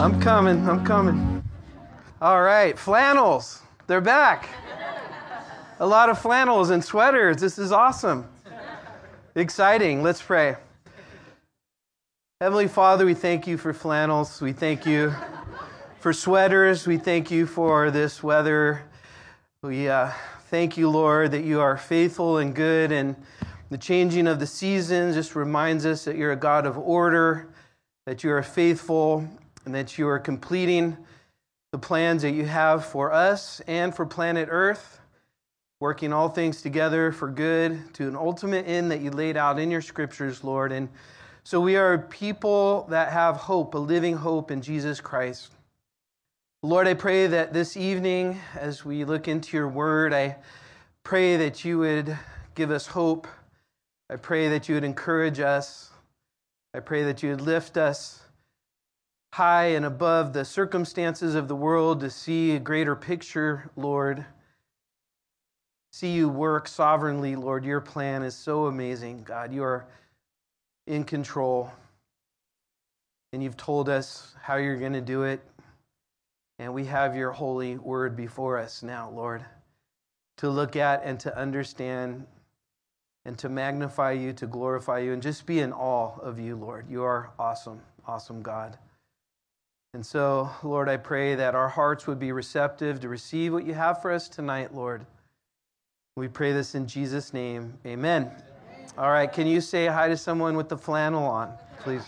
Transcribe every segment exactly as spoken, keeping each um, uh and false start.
I'm coming, I'm coming. All right, flannels. They're back. A lot of flannels and sweaters. This is awesome. Exciting. Let's pray. Heavenly Father, we thank you for flannels. We thank you for sweaters. We thank you for this weather. We uh, thank you, Lord, that you are faithful and good, and the changing of the seasons just reminds us that you're a God of order, that you are faithful, and that you are completing the plans that you have for us and for planet Earth, working all things together for good to an ultimate end that you laid out in your scriptures, Lord. And so we are people that have hope, a living hope in Jesus Christ. Lord, I pray that this evening, as we look into your word, I pray that you would give us hope. I pray that you would encourage us. I pray that you would lift us high and above the circumstances of the world to see a greater picture, Lord. See you work sovereignly, Lord. Your plan is so amazing, God. You are in control, and you've told us how you're going to do it, and we have your holy word before us now, Lord, to look at and to understand and to magnify you, to glorify you, and just be in awe of you, Lord. You are awesome, awesome God. And so, Lord, I pray that our hearts would be receptive to receive what you have for us tonight, Lord. We pray this in Jesus' name. Amen. Amen. All right, can you say hi to someone with the flannel on, please?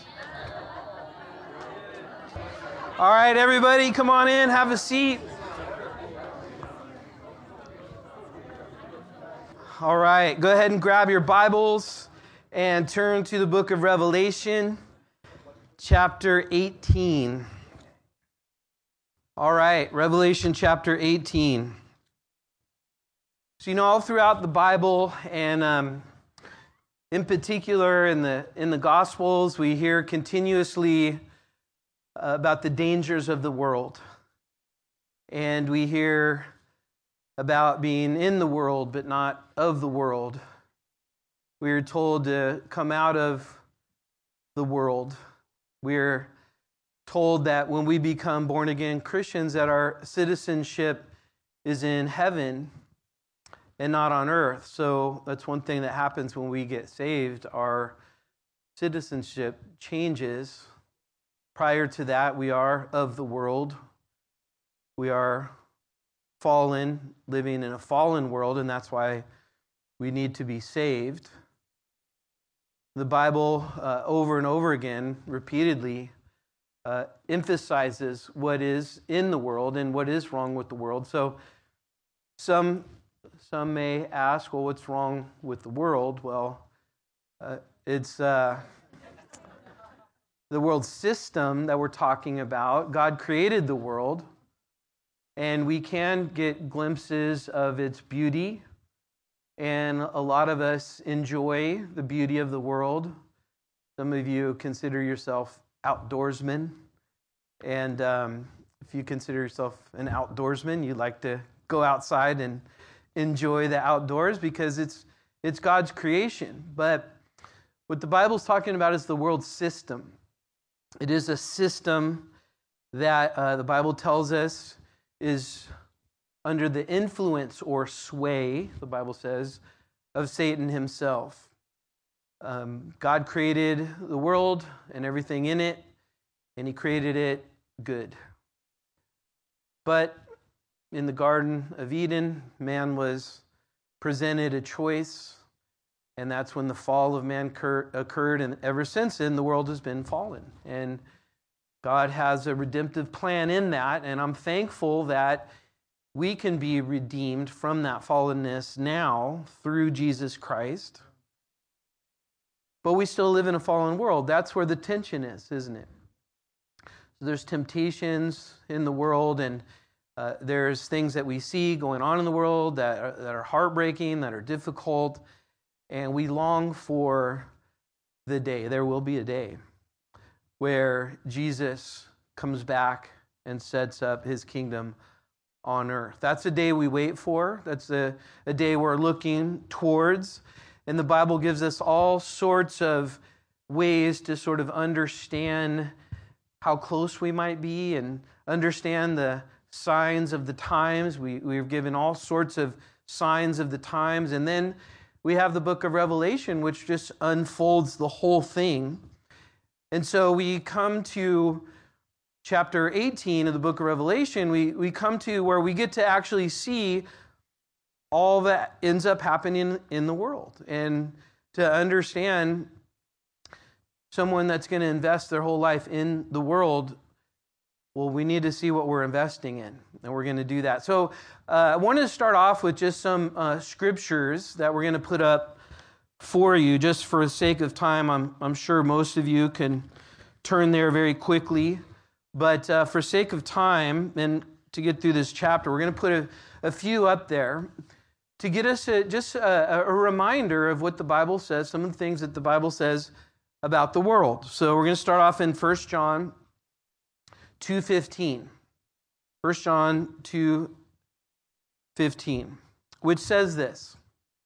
All right, everybody, come on in, have a seat. All right, go ahead and grab your Bibles and turn to the book of Revelation, chapter eighteen. All right, Revelation chapter eighteen. So, you know, all throughout the Bible, and um, in particular in the in the Gospels, we hear continuously about the dangers of the world. And we hear about being in the world, but not of the world. We are told to come out of the world. We're told that when we become born-again Christians, that our citizenship is in heaven and not on earth. So that's one thing that happens when we get saved. Our citizenship changes. Prior to that, we are of the world. We are fallen, living in a fallen world, and that's why we need to be saved. The Bible, uh, over and over again, repeatedly, uh, emphasizes what is in the world and what is wrong with the world. So some some may ask, well, what's wrong with the world? Well, uh, it's uh, the world system that we're talking about. God created the world, and we can get glimpses of its beauty, and a lot of us enjoy the beauty of the world. Some of you consider yourself outdoorsmen, and um, if you consider yourself an outdoorsman, you like to go outside and enjoy the outdoors because it's it's God's creation. But what the Bible's talking about is the world system. It is a system that uh, the Bible tells us is under the influence or sway, the Bible says, of Satan himself. Um, God created the world and everything in it, and he created it good. But in the Garden of Eden, man was presented a choice, and that's when the fall of man cur- occurred, and ever since then, the world has been fallen. And God has a redemptive plan in that, and I'm thankful that we can be redeemed from that fallenness now through Jesus Christ. But we still live in a fallen world. That's where the tension is, isn't it? So there's temptations in the world, and uh, there's things that we see going on in the world that are, that are heartbreaking, that are difficult, and we long for the day. There will be a day where Jesus comes back and sets up his kingdom on earth. That's a day we wait for. That's a, a day we're looking towards. And the Bible gives us all sorts of ways to sort of understand how close we might be and understand the signs of the times. We, we're given all sorts of signs of the times. And then we have the book of Revelation, which just unfolds the whole thing. And so we come to chapter eighteen of the book of Revelation. We, we come to where we get to actually see all that ends up happening in the world. And to understand someone that's going to invest their whole life in the world, well, we need to see what we're investing in, and we're going to do that. So uh, I wanted to start off with just some uh, scriptures that we're going to put up for you, just for the sake of time. I'm, I'm sure most of you can turn there very quickly, but uh, for sake of time and to get through this chapter, we're going to put a, a few up there to get us a, just a, a reminder of what the Bible says, some of the things that the Bible says about the world. So we're going to start off in First John two fifteen. First John two fifteen, which says this: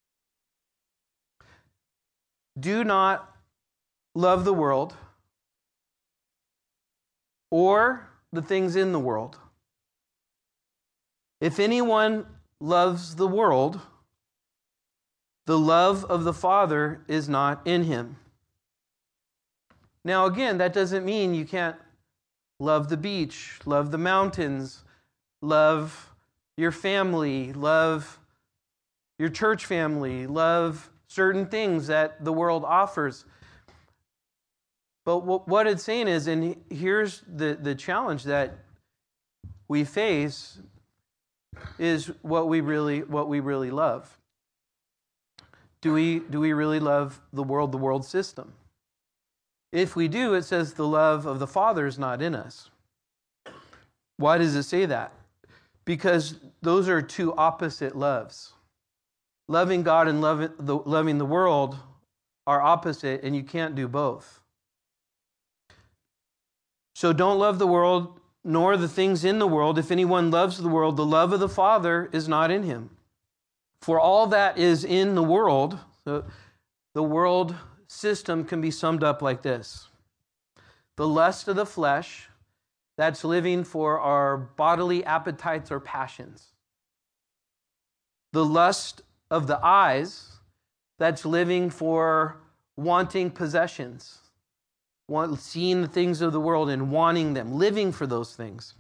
do not love the world or the things in the world. If anyone loves the world, the love of the Father is not in him. Now, again, that doesn't mean you can't love the beach, love the mountains, love your family, love your church family, love certain things that the world offers. But what it's saying is, and here's the, the challenge that we face, is what we really what we really love. Do we do we really love the world, the world system? If we do, it says the love of the Father is not in us. Why does it say that? Because those are two opposite loves. Loving God and loving the, loving the world are opposite, and you can't do both. So don't love the world, nor the things in the world. If anyone loves the world, the love of the Father is not in him. For all that is in the world, the, the world system can be summed up like this: the lust of the flesh, that's living for our bodily appetites or passions. The lust of the eyes, that's living for wanting possessions, want, seeing the things of the world and wanting them, living for those things.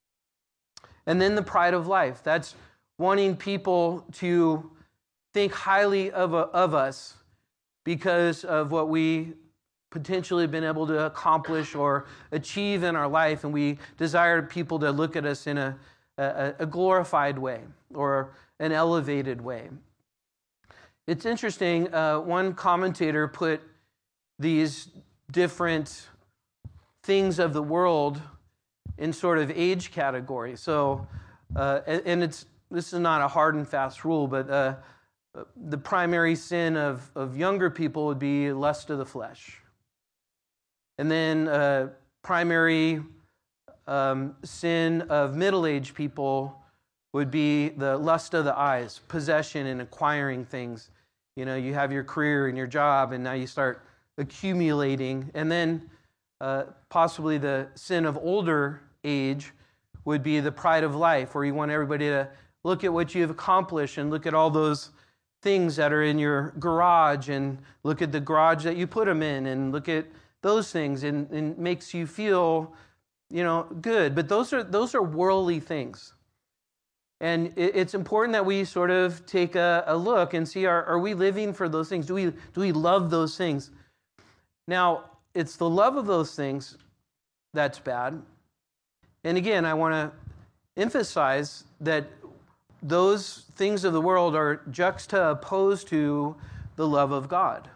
And then the pride of life, that's wanting people to think highly of, a, of us because of what we potentially have been able to accomplish or achieve in our life, and we desire people to look at us in a, a, a glorified way or an elevated way. It's interesting, uh, one commentator put these different things of the world in sort of age categories. So, uh, and it's this is not a hard and fast rule, but uh, the primary sin of, of younger people would be lust of the flesh. And then uh, primary um, sin of middle-aged people would be the lust of the eyes, possession and acquiring things. You know, you have your career and your job, and now you start accumulating. And then uh, possibly the sin of older age would be the pride of life, where you want everybody to look at what you've accomplished and look at all those things that are in your garage and look at the garage that you put them in and look at those things, and, and makes you feel, you know, good. But those are those are worldly things. And it, it's important that we sort of take a, a look and see, are, are we living for those things? Do we do we love those things? Now, it's the love of those things that's bad. And again, I want to emphasize that those things of the world are juxtaposed to the love of God.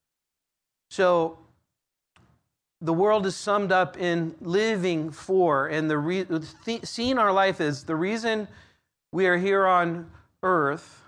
So the world is summed up in living for, and the re- th- seeing our life as the reason we are here on earth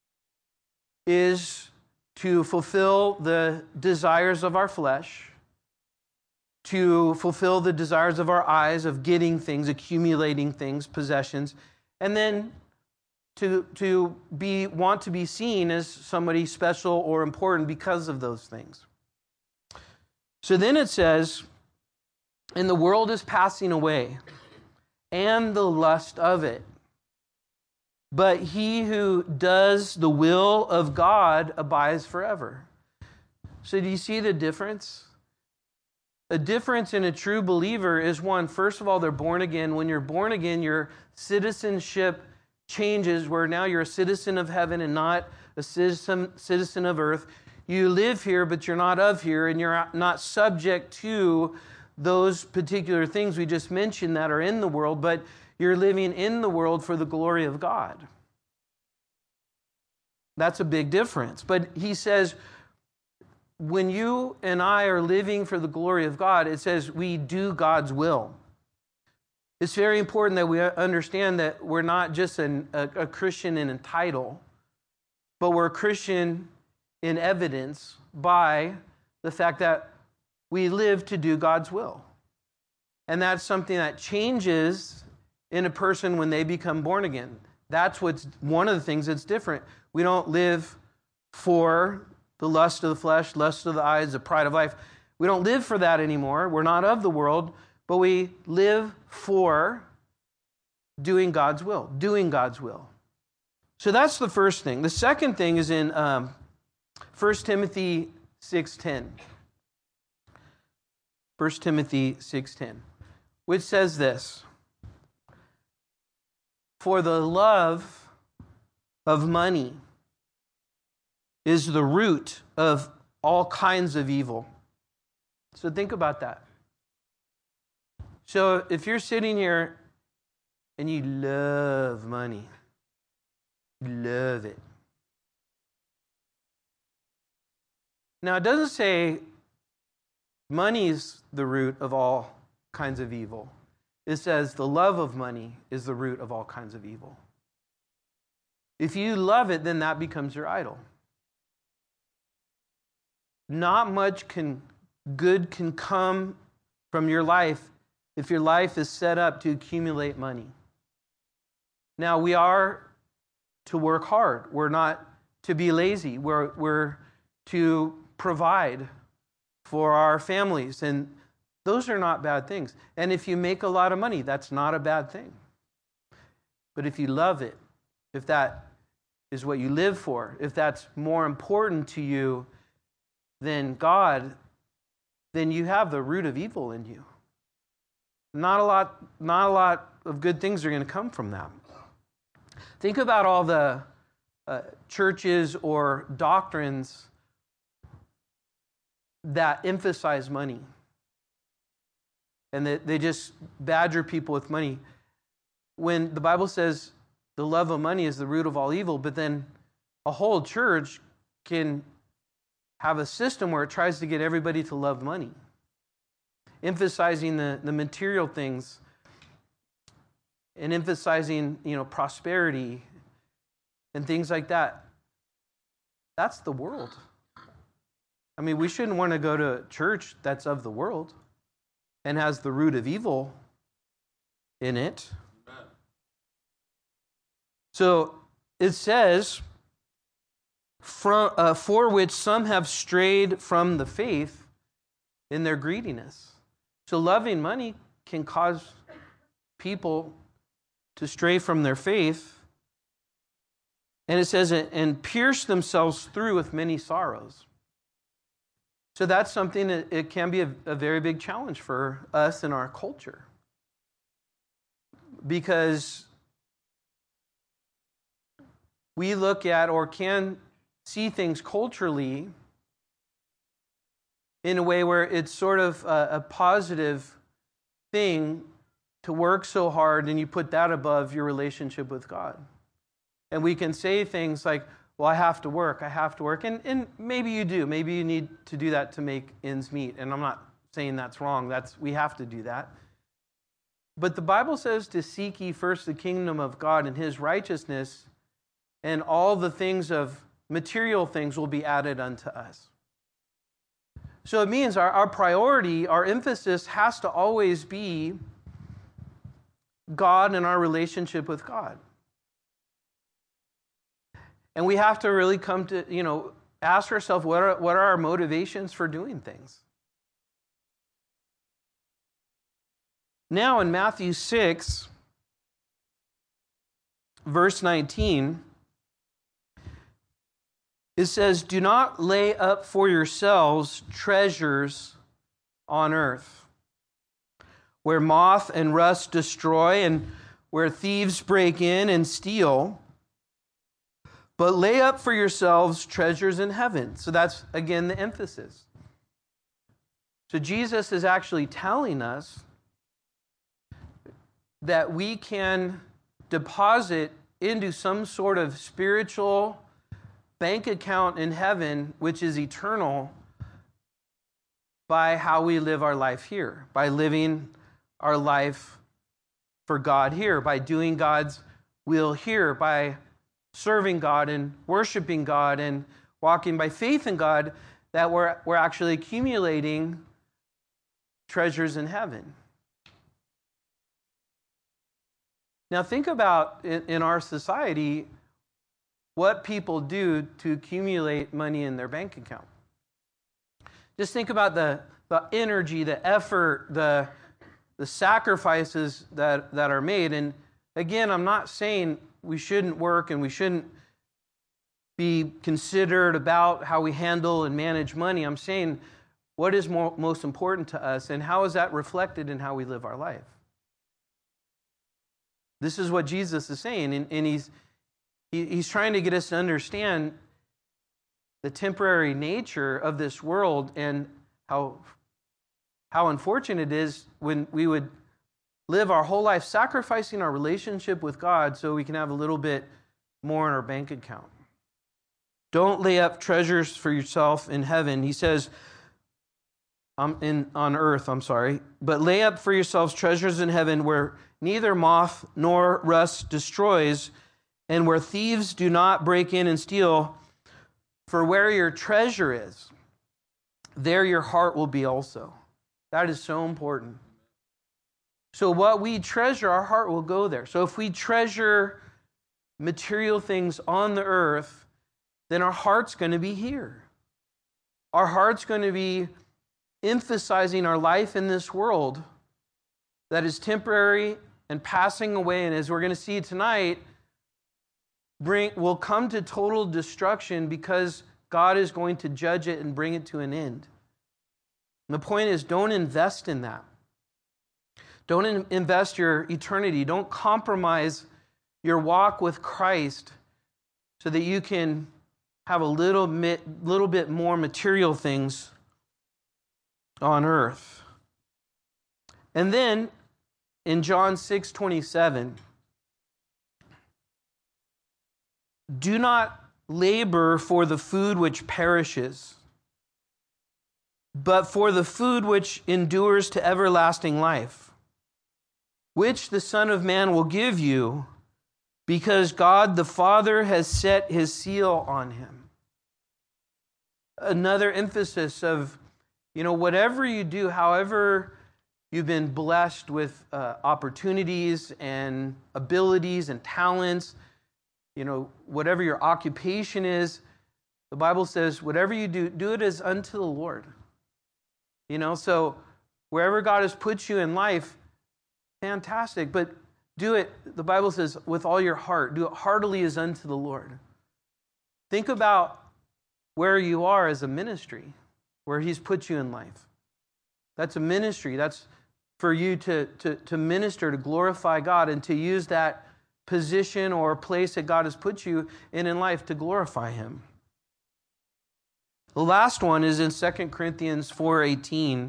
is to fulfill the desires of our flesh, to fulfill the desires of our eyes of getting things, accumulating things, possessions, and then to to be want to be seen as somebody special or important because of those things. So then it says And the world is passing away, and the lust of it. But he who does the will of God abides forever. So do you see the difference? A difference in a true believer is one, first of all, they're born again. When you're born again, your citizenship changes, where now you're a citizen of heaven and not a citizen, citizen of earth. You live here, but you're not of here, and you're not subject to those particular things we just mentioned that are in the world, but you're living in the world for the glory of God. That's a big difference. But he says, when you and I are living for the glory of God, it says we do God's will. It's very important that we understand that we're not just an, a, a Christian in a title, but we're a Christian in evidence by the fact that we live to do God's will. And that's something that changes in a person when they become born again. That's what's one of the things that's different. We don't live for the lust of the flesh, lust of the eyes, the pride of life. We don't live for that anymore. We're not of the world, but we live for doing God's will, doing God's will. So that's the first thing. The second thing is in um, First Timothy six ten. First Timothy six ten, which says this: for the love of money is the root of all kinds of evil. So think about that. So if you're sitting here and you love money, you love it. Now it doesn't say money is the root of all kinds of evil. It says the love of money is the root of all kinds of evil. If you love it, then that becomes your idol. Not much can good can come from your life if your life is set up to accumulate money. Now, we are to work hard. We're not to be lazy. We're, we're to provide for our families. And those are not bad things. And if you make a lot of money, that's not a bad thing. But if you love it, if that is what you live for, if that's more important to you than God, then you have the root of evil in you. Not a lot, not a lot of good things are going to come from that. Think about all the uh, churches or doctrines that emphasize money. And they, they just badger people with money. When the Bible says the love of money is the root of all evil, but then a whole church can have a system where it tries to get everybody to love money, emphasizing the, the material things and emphasizing, you know, prosperity and things like that. That's the world. I mean, we shouldn't want to go to a church that's of the world and has the root of evil in it. So it says, from, uh, for which some have strayed from the faith in their greediness. So loving money can cause people to stray from their faith. And it says, and pierce themselves through with many sorrows. So that's something that it can be a, a very big challenge for us in our culture. Because we look at or can see things culturally in a way where it's sort of a, a positive thing to work so hard, and you put that above your relationship with God. And we can say things like, well, I have to work, I have to work. And, and maybe you do. Maybe you need to do that to make ends meet. And I'm not saying that's wrong. That's we have to do that. But the Bible says to seek ye first the kingdom of God and his righteousness, and all the things of material things will be added unto us. So it means our, our priority, our emphasis has to always be God and our relationship with God. And we have to really come to, you know, ask ourselves, what are, what are our motivations for doing things? Now in Matthew six, verse nineteen, it says, "Do not lay up for yourselves treasures on earth, where moth and rust destroy, and where thieves break in and steal. But lay up for yourselves treasures in heaven." So that's, again, the emphasis. So Jesus is actually telling us that we can deposit into some sort of spiritual bank account in heaven, which is eternal, by how we live our life here, by living our life for God here, by doing God's will here, by serving God and worshiping God and walking by faith in God, that we're, we're actually accumulating treasures in heaven. Now think about, in, in our society, what people do to accumulate money in their bank account. Just think about the, the energy, the effort, the, the sacrifices that, that are made. And again, I'm not saying we shouldn't work and we shouldn't be considered about how we handle and manage money. I'm saying what is more, most important to us, and how is that reflected in how we live our life? This is what Jesus is saying, and, and he's he, he's trying to get us to understand the temporary nature of this world and how how unfortunate it is when we would live our whole life sacrificing our relationship with God so we can have a little bit more in our bank account. Don't lay up treasures for yourself in heaven. He says, um, in on earth, I'm sorry, but lay up for yourselves treasures in heaven where neither moth nor rust destroys, and where thieves do not break in and steal. For where your treasure is, there your heart will be also. That is so important. So what we treasure, our heart will go there. So if we treasure material things on the earth, then our heart's going to be here. Our heart's going to be emphasizing our life in this world that is temporary and passing away, and as we're going to see tonight, bring will come to total destruction because God is going to judge it and bring it to an end. And the point is, don't invest in that. Don't in- invest your eternity. Don't compromise your walk with Christ so that you can have a little bit, little bit more material things on earth. And then in John six twenty-seven, do not labor for the food which perishes, but for the food which endures to everlasting life, which the Son of Man will give you, because God the Father has set his seal on him. Another emphasis of, you know, whatever you do, however you've been blessed with uh, opportunities and abilities and talents, you know, whatever your occupation is, the Bible says, whatever you do, do it as unto the Lord. You know, so wherever God has put you in life, fantastic, but do it, the Bible says, with all your heart. Do it heartily as unto the Lord. Think about where you are as a ministry, where he's put you in life. That's a ministry. That's for you to, to, to minister, to glorify God, and to use that position or place that God has put you in in life to glorify him. The last one is in Second Corinthians four eighteen.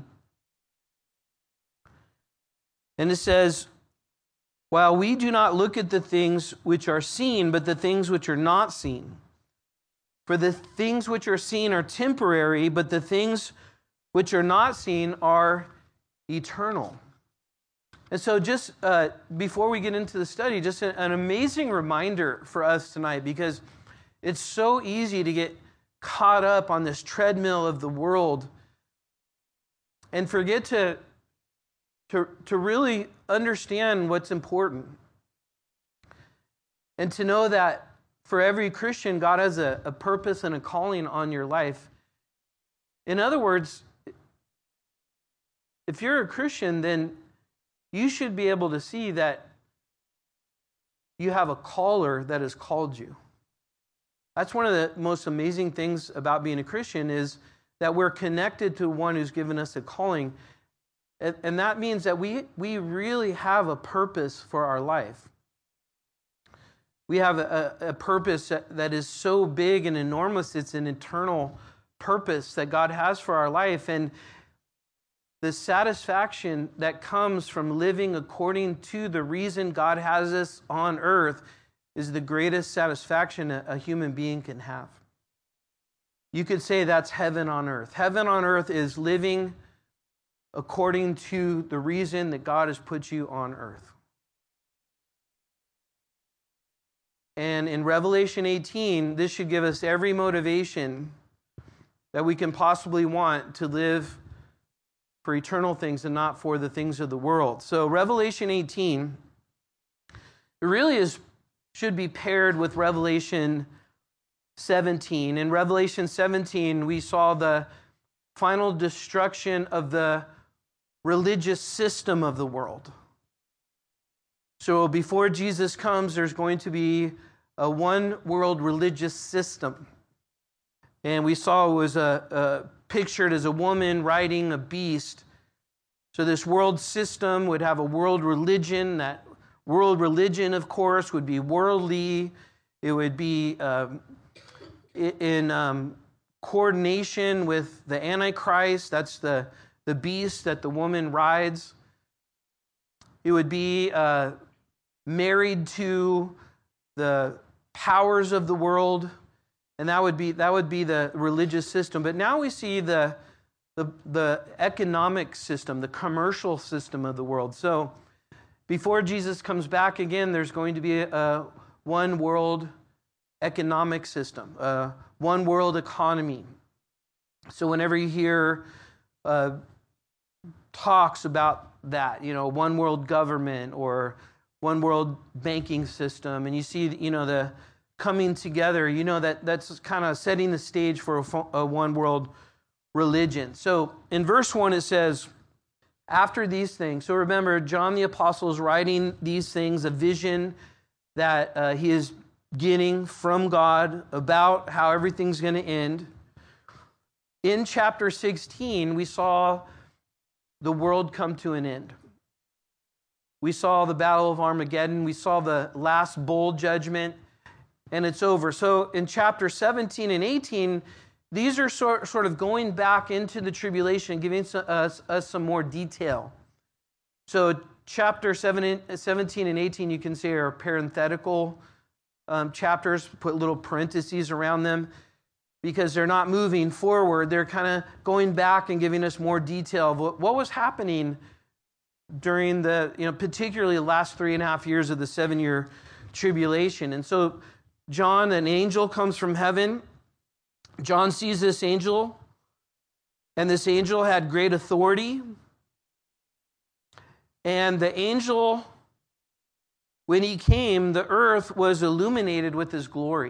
And it says, while we do not look at the things which are seen, but the things which are not seen. For the things which are seen are temporary, but the things which are not seen are eternal. And so just uh, before we get into the study, just an, an amazing reminder for us tonight, because it's so easy to get caught up on this treadmill of the world and forget to, to, to really understand what's important. And to know that for every Christian, God has a, a purpose and a calling on your life. In other words, if you're a Christian, then you should be able to see that you have a caller that has called you. That's one of the most amazing things about being a Christian, is that we're connected to one who's given us a calling. And, and that means that we, we really have a purpose for our life. We have a, a purpose that is so big and enormous, it's an eternal purpose that God has for our life. And the satisfaction that comes from living according to the reason God has us on earth is the greatest satisfaction a, a human being can have. You could say that's heaven on earth. Heaven on earth is living according to the reason that God has put you on earth. And in Revelation eighteen, this should give us every motivation that we can possibly want to live for eternal things and not for the things of the world. So Revelation eighteen, it really is should be paired with Revelation seventeen. In Revelation seventeen, we saw the final destruction of the religious system of the world. So before Jesus comes, there's going to be a one world religious system. And we saw it was a, a pictured as a woman riding a beast. So this world system would have a world religion. That world religion, of course, would be worldly. It would be um, in um, coordination with the Antichrist. That's the, the beast that the woman rides. It would be uh, married to the powers of the world, and that would be that would be the religious system. But now we see the the, the economic system, the commercial system of the world. So before Jesus comes back again, there's going to be a, a one world economic system, a one world economy. So whenever you hear uh, talks about that, you know, one world government or one world banking system, and you see, you know, the coming together, you know, that that's kind of setting the stage for a, a one world religion. So in verse one it says, after these things, so remember, John the Apostle is writing these things, a vision that uh, he is getting from God about how everything's going to end. In chapter sixteen, we saw the world come to an end. We saw the Battle of Armageddon. We saw the last bowl judgment, and it's over. So in chapter seventeen and eighteen, these are sort, sort of going back into the tribulation, giving us, us some more detail. So chapter seventeen and eighteen, you can say, are parenthetical um, chapters, put little parentheses around them, because they're not moving forward. They're kind of going back and giving us more detail of what, what was happening during the, you know, particularly the last three and a half years of the seven-year tribulation. And so John, an angel comes from heaven. John sees this angel, and this angel had great authority. And the angel, when he came, the earth was illuminated with his glory.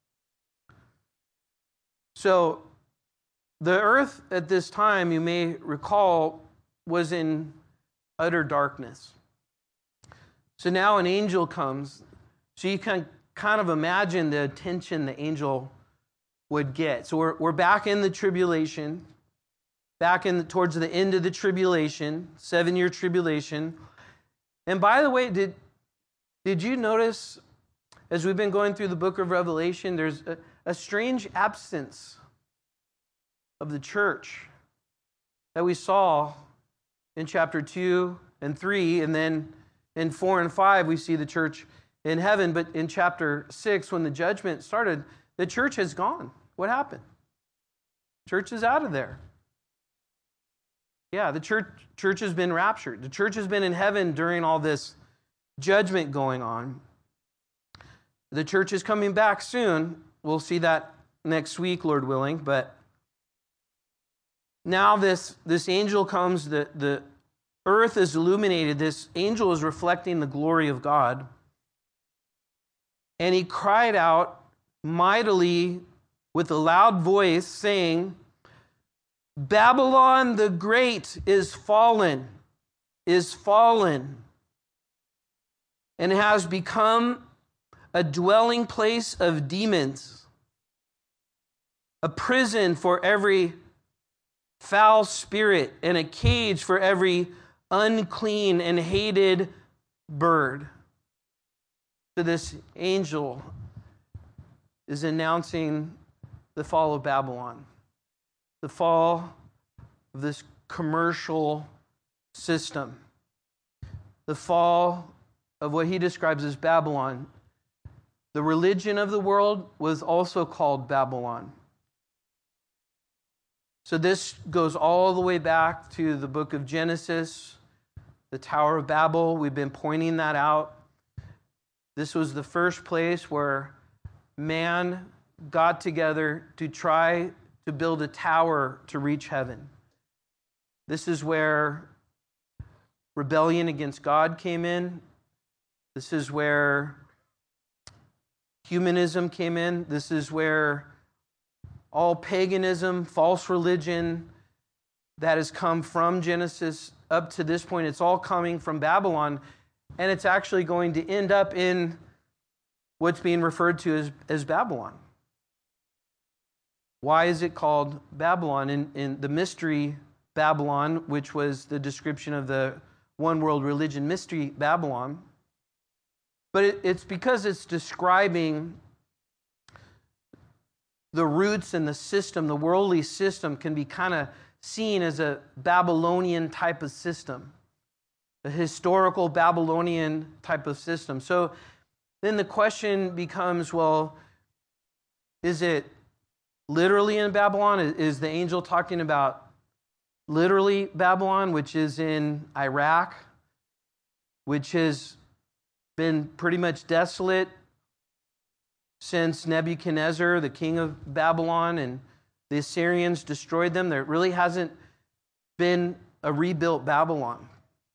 So the earth at this time, you may recall, was in utter darkness. So now an angel comes. So you can kind of imagine the attention the angel would get. So we're we're back in the tribulation, back in the, towards the end of the tribulation, seven-year tribulation. And by the way, did did you notice, as we've been going through the book of Revelation, there's a, a strange absence of the church that we saw in chapter two and three, and then in four and five, we see the church in heaven. But in chapter six, when the judgment started, the church has gone. What happened? Church is out of there. Yeah, the church, church has been raptured. The church has been in heaven during all this judgment going on. The church is coming back soon. We'll see that next week, Lord willing. But now this, this angel comes, the, the earth is illuminated. This angel is reflecting the glory of God. And he cried out mightily with a loud voice, saying, Babylon the Great is fallen, is fallen and has become a dwelling place of demons, a prison for every foul spirit, and a cage for every unclean and hated bird. So this angel is announcing the fall of Babylon, the fall of this commercial system, the fall of what he describes as Babylon. The religion of the world was also called Babylon. So this goes all the way back to the book of Genesis, the Tower of Babel. We've been pointing that out. This was the first place where man got together to try to build a tower to reach heaven. This is where rebellion against God came in. This is where humanism came in. This is where all paganism, false religion that has come from Genesis up to this point, it's all coming from Babylon, and it's actually going to end up in what's being referred to as, as Babylon. Why is it called Babylon? In, in the mystery Babylon, which was the description of the one world religion, mystery Babylon, but it, it's because it's describing the roots and the system. The worldly system can be kind of seen as a Babylonian type of system, a historical Babylonian type of system. So then the question becomes, well, is it literally in Babylon? Is the angel talking about literally Babylon, which is in Iraq, which has been pretty much desolate since Nebuchadnezzar, the king of Babylon, and the Assyrians destroyed them? There really hasn't been a rebuilt Babylon.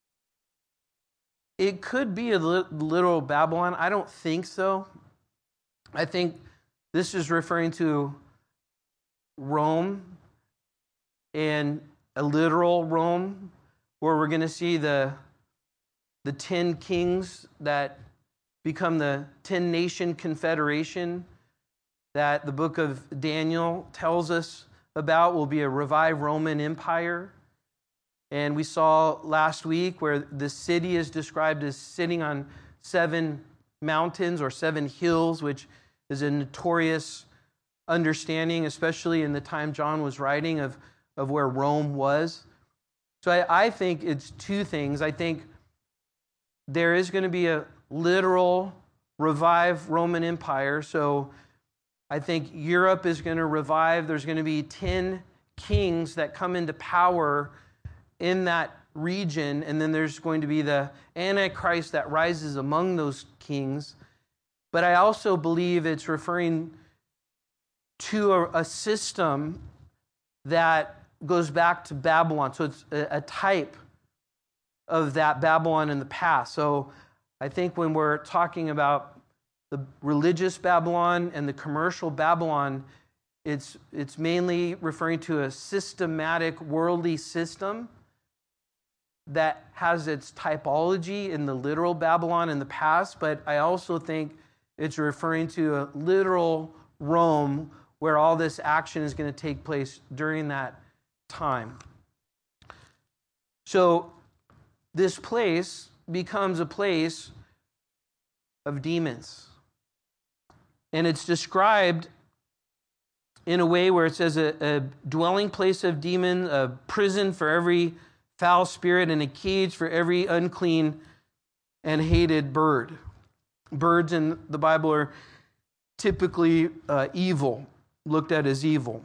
It could be a literal Babylon. I don't think so. I think this is referring to Rome, and a literal Rome, where we're going to see the, the ten kings that become the ten-nation confederation that the book of Daniel tells us about will be a revived Roman Empire. And we saw last week where the city is described as sitting on seven mountains or seven hills, which is a notorious understanding, especially in the time John was writing, of, of where Rome was. So I, I think it's two things. I think there is going to be a literal revived Roman Empire. So I think Europe is going to revive. There's going to be ten kings that come into power in that region, and then there's going to be the Antichrist that rises among those kings. But I also believe it's referring to a, a system that goes back to Babylon. So it's a, a type of that Babylon in the past. So I think when we're talking about the religious Babylon and the commercial Babylon, it's it's mainly referring to a systematic worldly system that has its typology in the literal Babylon in the past, but I also think it's referring to a literal Rome where all this action is going to take place during that time. So this place becomes a place of demons. And it's described in a way where it says a, a dwelling place of demons, a prison for every foul spirit, and a cage for every unclean and hated bird. Birds in the Bible are typically uh, evil, looked at as evil.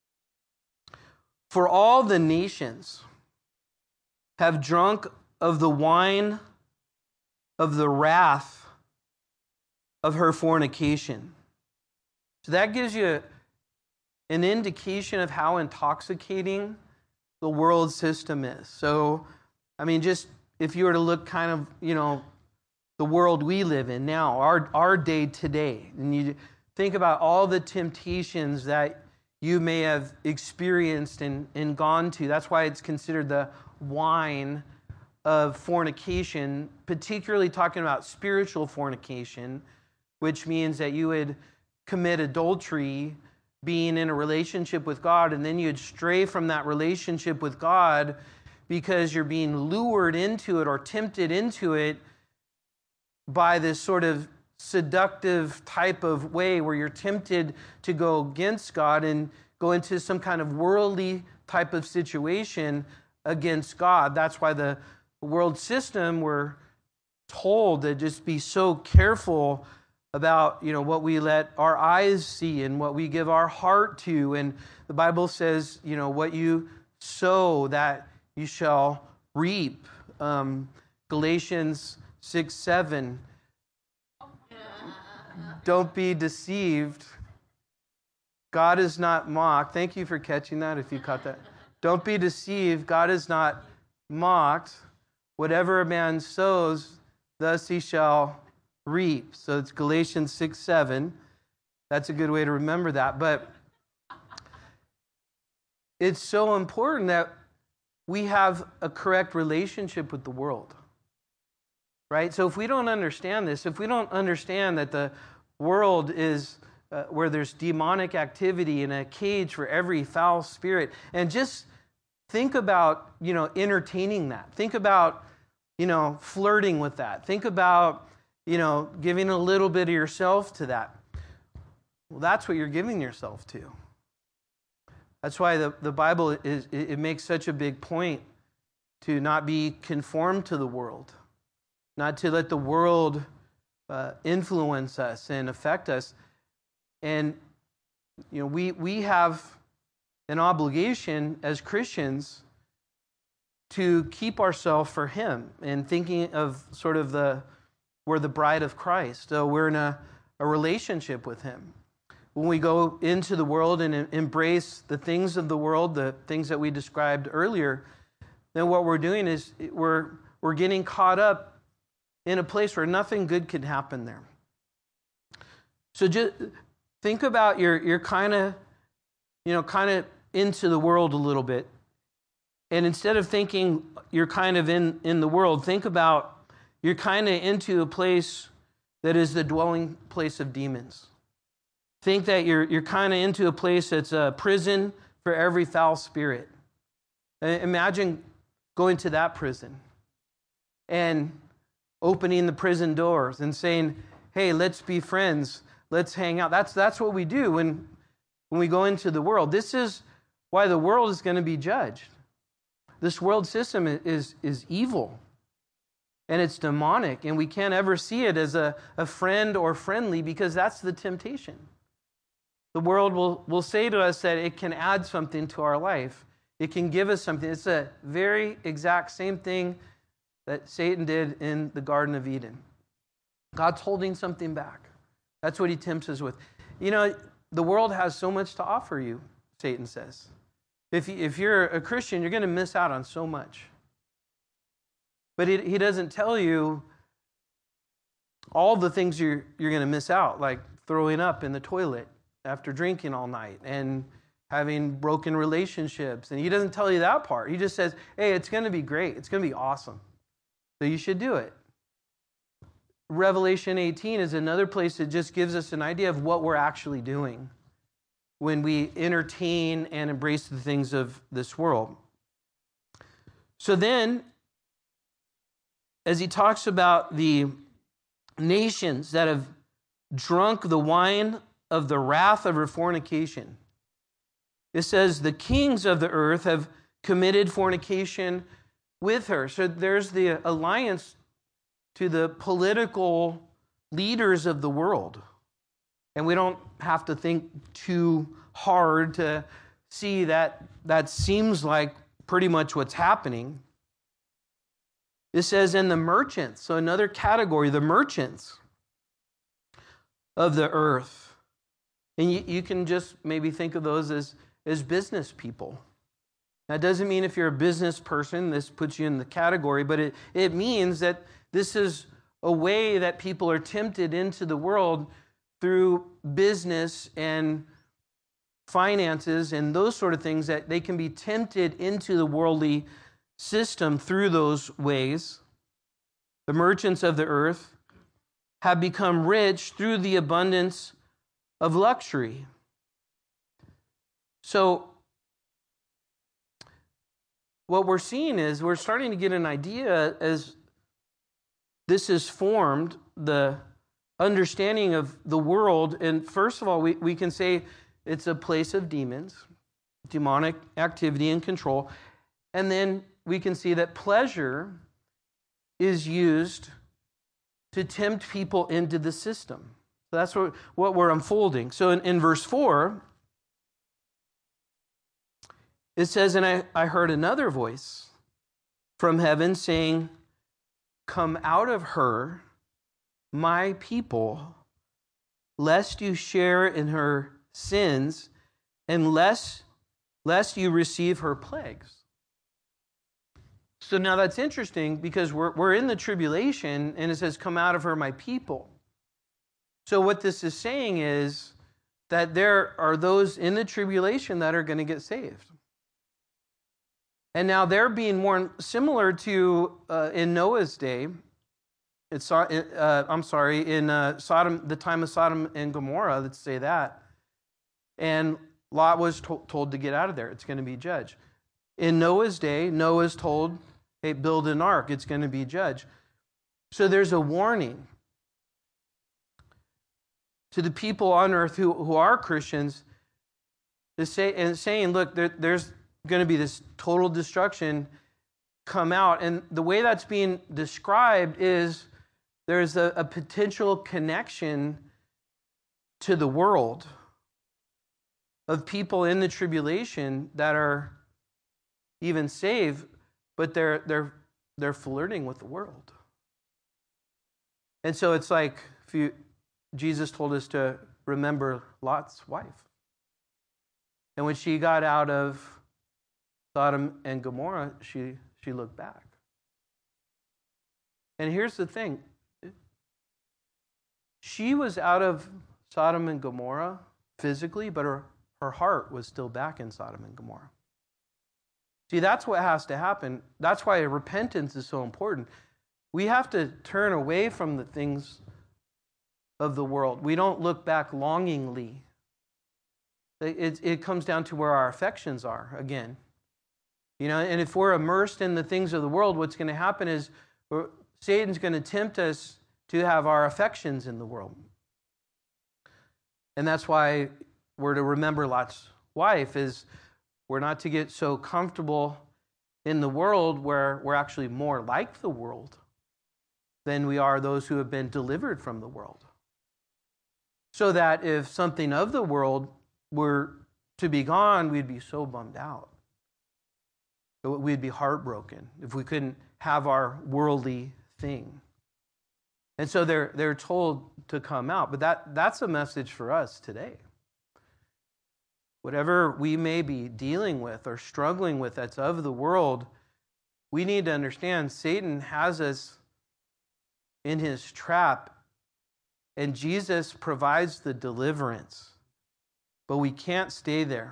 For all the nations have drunk of the wine of the wrath of her fornication. So that gives you an indication of how intoxicating the world system is. So, I mean, just if you were to look kind of, you know, the world we live in now, our, our day today, and you think about all the temptations that you may have experienced and, and gone to. That's why it's considered the wine of fornication, particularly talking about spiritual fornication, which means that you would commit adultery being in a relationship with God, and then you'd stray from that relationship with God because you're being lured into it or tempted into it by this sort of seductive type of way where you're tempted to go against God and go into some kind of worldly type of situation against God. That's why the world system, we're told to just be so careful about, you know, what we let our eyes see and what we give our heart to. And the Bible says, you know, what you sow, that you shall reap. Um, Galatians six seven. Don't be deceived. God is not mocked. Thank you for catching that, if you caught that. Don't be deceived. God is not mocked. Whatever a man sows, thus he shall reap. So it's Galatians six seven. That's a good way to remember that. But it's so important that we have a correct relationship with the world. Right? So if we don't understand this, if we don't understand that the world is uh, where there's demonic activity in a cage for every foul spirit, and just think about, you know, entertaining that. Think about, you know, flirting with that. Think about, you know, giving a little bit of yourself to that. Well, that's what you're giving yourself to. That's why the, the Bible is, it, it makes such a big point to not be conformed to the world, not to let the world uh, influence us and affect us. And, you know, we, we have an obligation as Christians to keep ourselves for Him, and thinking of sort of the, we're the bride of Christ. So we're in a, a relationship with Him. When we go into the world and embrace the things of the world, the things that we described earlier, then what we're doing is we're we're getting caught up in a place where nothing good can happen there. So just think about you're you're kind of, you know, kind of into the world a little bit. And instead of thinking you're kind of in, in the world, think about you're kind of into a place that is the dwelling place of demons. Think that you're you're kind of into a place that's a prison for every foul spirit. Imagine going to that prison and opening the prison doors and saying, hey, let's be friends. Let's hang out. That's that's what we do when, when we go into the world. This is why the world is going to be judged. This world system is, is evil, and it's demonic, and we can't ever see it as a, a friend or friendly, because that's the temptation. The world will, will say to us that it can add something to our life. It can give us something. It's a very exact same thing that Satan did in the Garden of Eden. God's holding something back. That's what he tempts us with. You know, the world has so much to offer you, Satan says. If, if you're a Christian, you're going to miss out on so much. But he, he doesn't tell you all the things you're, you're going to miss out, like throwing up in the toilet after drinking all night and having broken relationships. And he doesn't tell you that part. He just says, hey, it's going to be great. It's going to be awesome. So you should do it. Revelation eighteen is another place that just gives us an idea of what we're actually doing when we entertain and embrace the things of this world. So then, as he talks about the nations that have drunk the wine of the wrath of her fornication, it says the kings of the earth have committed fornication with her. So there's the alliance to the political leaders of the world. And we don't have to think too hard to see that that seems like pretty much what's happening. It says, and the merchants, so another category, the merchants of the earth. And you, you can just maybe think of those as, as business people. That doesn't mean if you're a business person, this puts you in the category, but it, it means that this is a way that people are tempted into the world through business and finances and those sort of things, that they can be tempted into the worldly system through those ways. The merchants of the earth have become rich through the abundance of luxury. So what we're seeing is we're starting to get an idea as this is formed, the understanding of the world. And first of all, we, we can say it's a place of demons, demonic activity and control. And then we can see that pleasure is used to tempt people into the system. So that's what, what we're unfolding. So in, in verse four, it says, and I, I heard another voice from heaven saying, come out of her, my people, lest you share in her sins, and lest, lest you receive her plagues. So now that's interesting because we're, we're in the tribulation, and it says, come out of her, my people. So what this is saying is that there are those in the tribulation that are going to get saved. And now they're being more similar to uh, in Noah's day. It's uh, I'm sorry, in uh, Sodom, the time of Sodom and Gomorrah. Let's say that. And Lot was to- told to get out of there. It's going to be judged. In Noah's day, Noah's told, "Hey, build an ark. It's going to be judged." So there's a warning to the people on earth who, who are Christians, to say and saying, "Look, there, there's going to be this total destruction come out." And the way that's being described is there's a, a potential connection to the world of people in the tribulation that are even saved, but they're they're they're flirting with the world. And so it's like if you, Jesus told us to remember Lot's wife. And when she got out of Sodom and Gomorrah, she, she looked back. And here's the thing. She was out of Sodom and Gomorrah physically, but her, her heart was still back in Sodom and Gomorrah. See, that's what has to happen. That's why repentance is so important. We have to turn away from the things of the world. We don't look back longingly. It, it comes down to where our affections are again. You know, and if we're immersed in the things of the world, what's going to happen is Satan's going to tempt us to have our affections in the world. And that's why we're to remember Lot's wife, is we're not to get so comfortable in the world where we're actually more like the world than we are those who have been delivered from the world. So that if something of the world were to be gone, we'd be so bummed out. We'd be heartbroken if we couldn't have our worldly thing. And so they're they're told to come out. But that, that's a message for us today. Whatever we may be dealing with or struggling with that's of the world, we need to understand Satan has us in his trap, and Jesus provides the deliverance. But we can't stay there.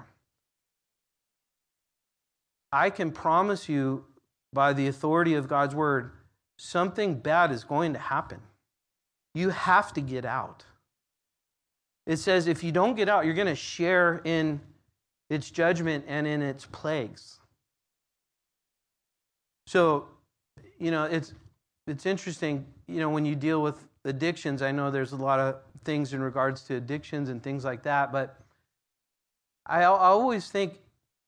I can promise you by the authority of God's word, something bad is going to happen. You have to get out. It says if you don't get out, you're going to share in its judgment and in its plagues. So, you know, it's it's interesting, you know, when you deal with addictions, I know there's a lot of things in regards to addictions and things like that, but I, I always think,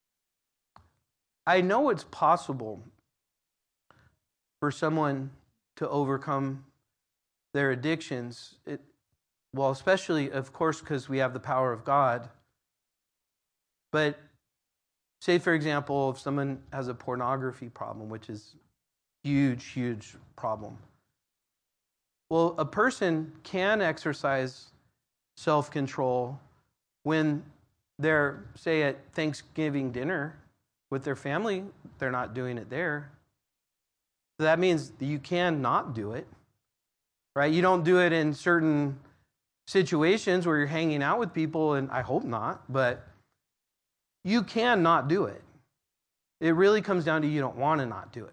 I know it's possible for someone to overcome their addictions. It, well, especially, of course, because we have the power of God. But say, for example, if someone has a pornography problem, which is a huge, huge problem. Well, a person can exercise self-control when they're, say, at Thanksgiving dinner with their family. They're not doing it there. So that means that you can not do it, right? You don't do it in certain situations where you're hanging out with people, and I hope not, but you can not do it. It really comes down to you don't want to not do it.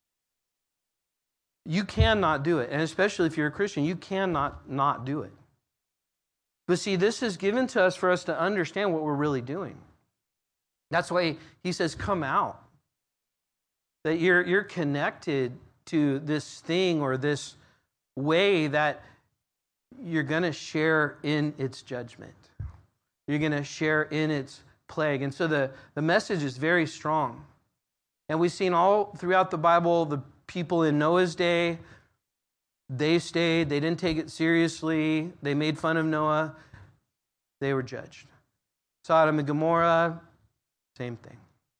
You cannot do it. And especially if you're a Christian, you cannot not do it. But see, this is given to us for us to understand what we're really doing. That's why he says, come out. That you're, you're connected to this thing or this way that you're going to share in its judgment. You're going to share in its plague. And so the, the message is very strong. And we've seen all throughout the Bible, the people in Noah's day, they stayed, they didn't take it seriously, they made fun of Noah, they were judged. Sodom and Gomorrah, same thing.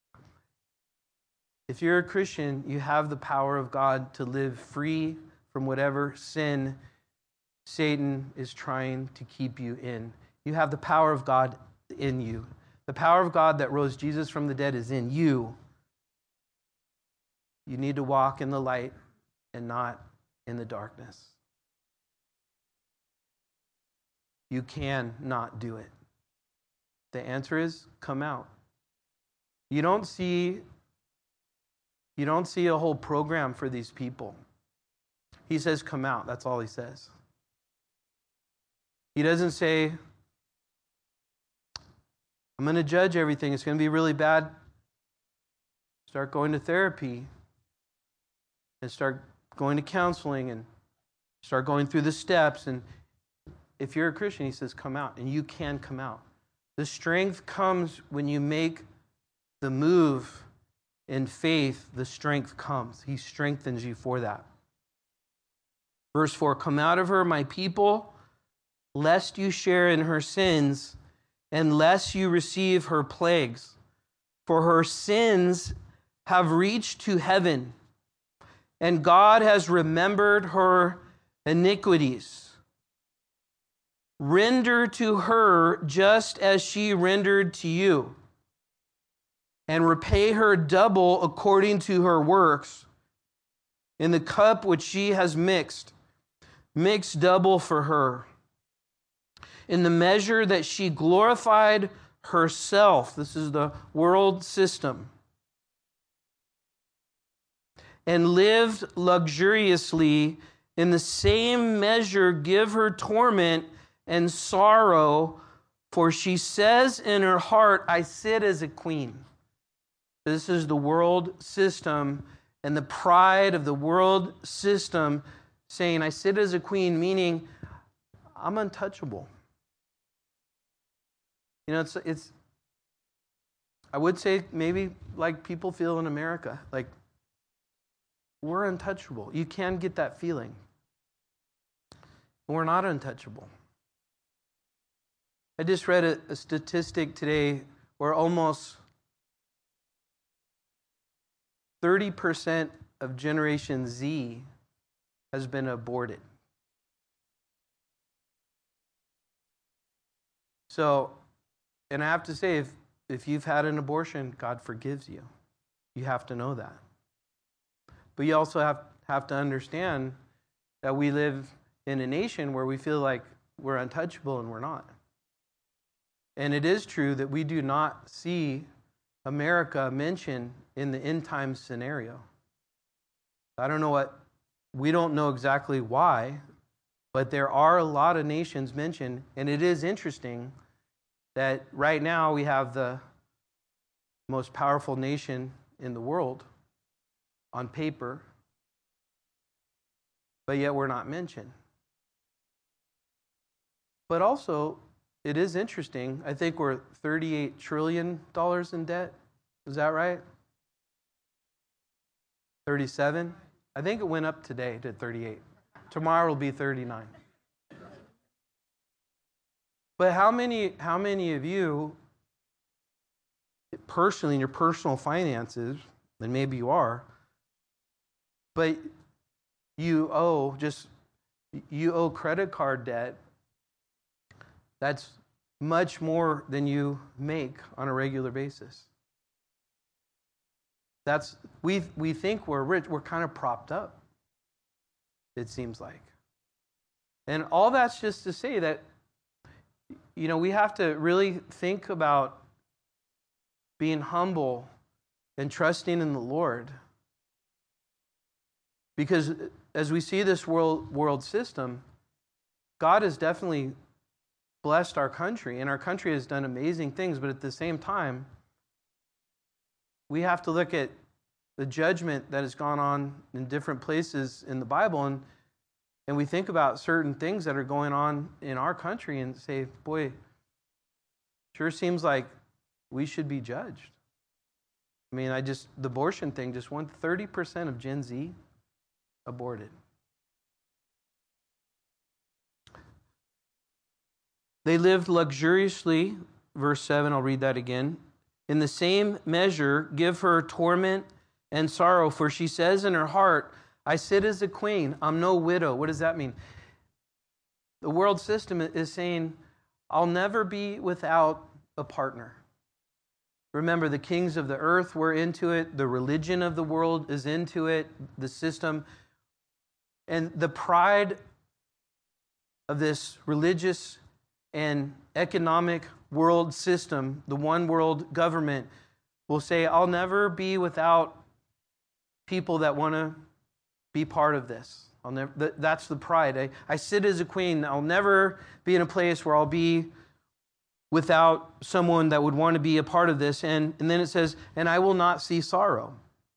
If you're a Christian, you have the power of God to live free from whatever sin Satan is trying to keep you in. You have the power of God in you. The power of God that rose Jesus from the dead is in you. You need to walk in the light and not in the darkness. You can not do it. The answer is come out. You don't see, you don't see a whole program for these people. He says come out. That's all he says. He doesn't say, I'm going to judge everything. It's going to be really bad. Start going to therapy. And start going to counseling and start going through the steps. And if you're a Christian, he says, come out. And you can come out. The strength comes when you make the move in faith. The strength comes. He strengthens you for that. Verse four, come out of her, my people, lest you share in her sins, and lest you receive her plagues. For her sins have reached to heaven, and God has remembered her iniquities. Render to her just as she rendered to you, and repay her double according to her works. In the cup which she has mixed, mix double for her. In the measure that she glorified herself, this is the world system, and lived luxuriously, in the same measure give her torment and sorrow, for she says in her heart, I sit as a queen. This is the world system and the pride of the world system saying, I sit as a queen, meaning I'm untouchable. You know, it's, it's I would say maybe like people feel in America, like we're untouchable. You can get that feeling. We're not untouchable. I just read a, a statistic today where almost thirty percent of Generation Z has been aborted. So, and I have to say, if, if you've had an abortion, God forgives you. You have to know that. But you also have, have to understand that we live in a nation where we feel like we're untouchable and we're not. And it is true that we do not see America mentioned in the end time scenario. I don't know what, we don't know exactly why, but there are a lot of nations mentioned, and it is interesting that right now we have the most powerful nation in the world on paper, but yet we're not mentioned. But also, it is interesting, I think we're thirty-eight trillion dollars in debt. Is that right? thirty-seven? I think it went up today to thirty-eight. Tomorrow will be thirty-nine. But how many, how many of you, personally, in your personal finances, and maybe you are, but you owe just, you owe credit card debt that's much more than you make on a regular basis. That's, we we think we're rich. We're kind of propped up, it seems like. And all that's just to say that, you know, we have to really think about being humble and trusting in the Lord. Because as we see this world world system, God has definitely blessed our country, and our country has done amazing things, but at the same time, we have to look at the judgment that has gone on in different places in the Bible, and, and we think about certain things that are going on in our country and say, boy, sure seems like we should be judged. I mean, I just, the abortion thing, just one, thirty percent of Gen Z aborted. They lived luxuriously, verse seven, I'll read that again. In the same measure, give her torment and sorrow, for she says in her heart, I sit as a queen, I'm no widow. What does that mean? The world system is saying, I'll never be without a partner. Remember, the kings of the earth were into it. The religion of the world is into it, the system. And the pride of this religious and economic world system, the one world government, will say, I'll never be without people that want to be part of this. I'll never. Th- that's the pride. I, I sit as a queen. I'll never be in a place where I'll be without someone that would want to be a part of this. And, and then it says, and I will not see sorrow.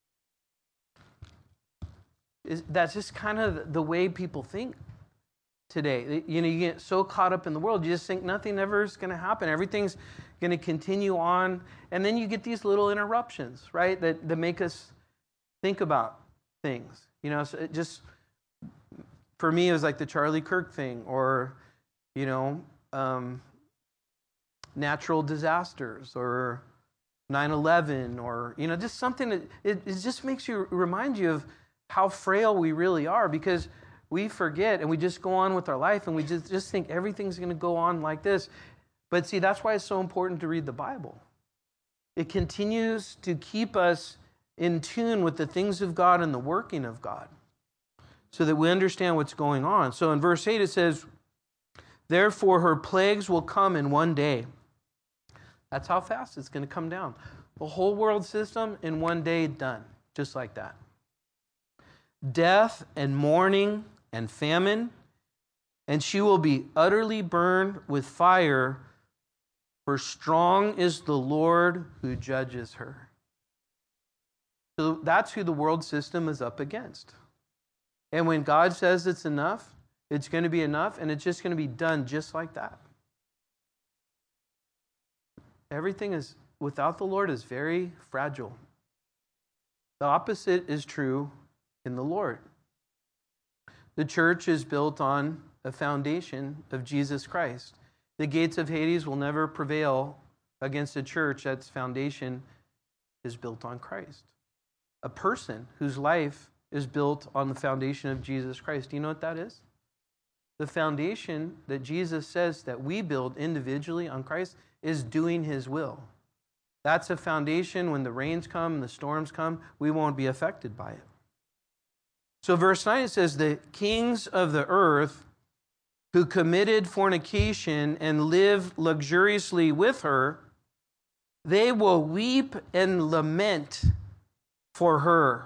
Is, that's just kind of the way people think today. You know, you get so caught up in the world, you just think nothing ever is going to happen. Everything's going to continue on. And then you get these little interruptions, right, that, that make us think about things. You know, so it just, for me, it was like the Charlie Kirk thing, or, you know, um, natural disasters, or nine eleven, or, you know, just something that, it, it just makes you, remind you of how frail we really are, because we forget and we just go on with our life and we just, just think everything's going to go on like this. But see, that's why it's so important to read the Bible. It continues to keep us in tune with the things of God and the working of God, so that we understand what's going on. So in verse eight it says, therefore her plagues will come in one day. That's how fast it's going to come down. The whole world system in one day, done. Just like that. Death and mourning and famine, and she will be utterly burned with fire, for strong is the Lord who judges her. So that's who the world system is up against. And when God says it's enough, it's going to be enough, and it's just going to be done just like that. Everything is, without the Lord, is very fragile. The opposite is true in the Lord. The church is built on a foundation of Jesus Christ. The gates of Hades will never prevail against a church that's foundation is built on Christ. A person whose life is built on the foundation of Jesus Christ. Do you know what that is? The foundation that Jesus says that we build individually on Christ is doing His will. That's a foundation. When the rains come and the storms come, we won't be affected by it. So verse nine, it says, the kings of the earth who committed fornication and lived luxuriously with her, they will weep and lament for her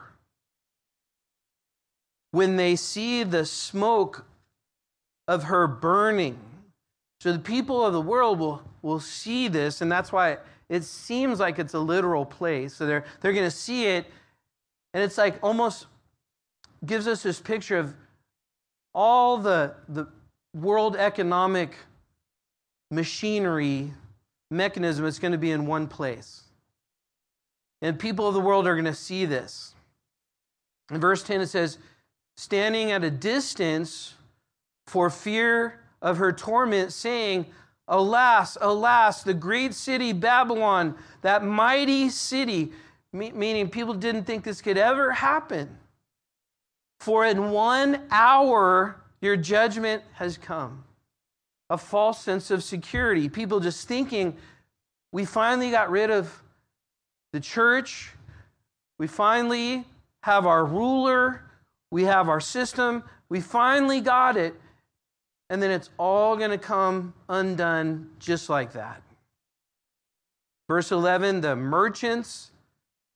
when they see the smoke of her burning. So the people of the world will, will see this, and that's why it seems like it's a literal place. So they're, they're going to see it, and it's like almost gives us this picture of all the, the world economic machinery, mechanism is going to be in one place. And people of the world are going to see this. In verse ten it says, standing at a distance for fear of her torment, saying, alas, alas, the great city Babylon, that mighty city, meaning people didn't think this could ever happen. For in one hour your judgment has come. A false sense of security. People just thinking, we finally got rid of the church. We finally have our ruler. We have our system. We finally got it. And then it's all going to come undone just like that. Verse eleven, the merchants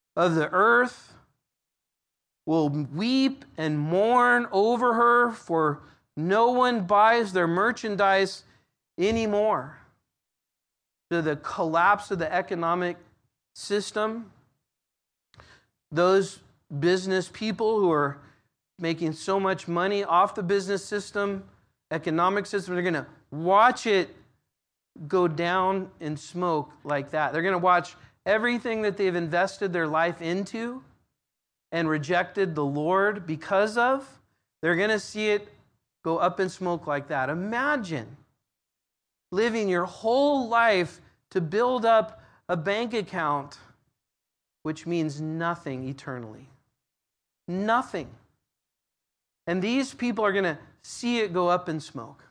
of the earth will weep and mourn over her, for no one buys their merchandise anymore. To the collapse of the economic system, those business people who are making so much money off the business system, economic system, they're going to watch it go down in smoke like that. They're going to watch everything that they've invested their life into and rejected the Lord because of, they're going to see it go up in smoke like that. Imagine living your whole life to build up a bank account which means nothing eternally. Nothing. And these people are going to see it go up in smoke.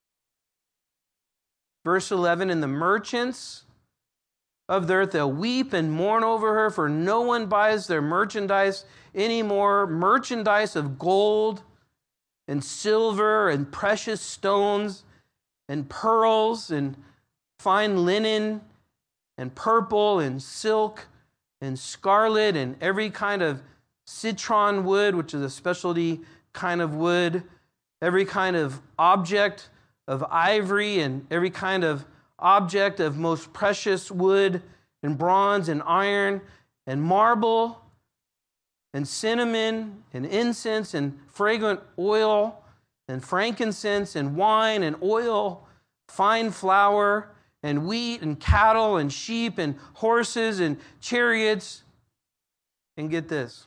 Verse eleven, and the merchants of the earth, they'll weep and mourn over her, for no one buys their merchandise anymore. Merchandise of gold and silver and precious stones and pearls and fine linen and purple and silk and scarlet and every kind of citron wood, which is a specialty kind of wood, every kind of object of ivory and every kind of object of most precious wood and bronze and iron and marble and cinnamon and incense and fragrant oil and frankincense and wine and oil, fine flour and wheat and cattle and sheep and horses and chariots. And get this,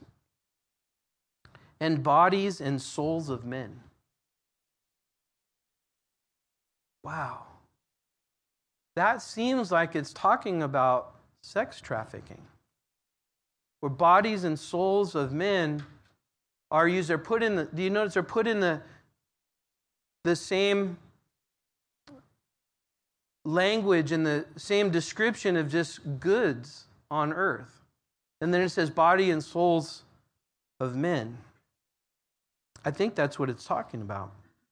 and bodies and souls of men. Wow. That seems like it's talking about sex trafficking, where bodies and souls of men are used. They're put in the, do you notice they're put in the, the same language and the same description of just goods on earth. And then it says body and souls of men. I think that's what it's talking about.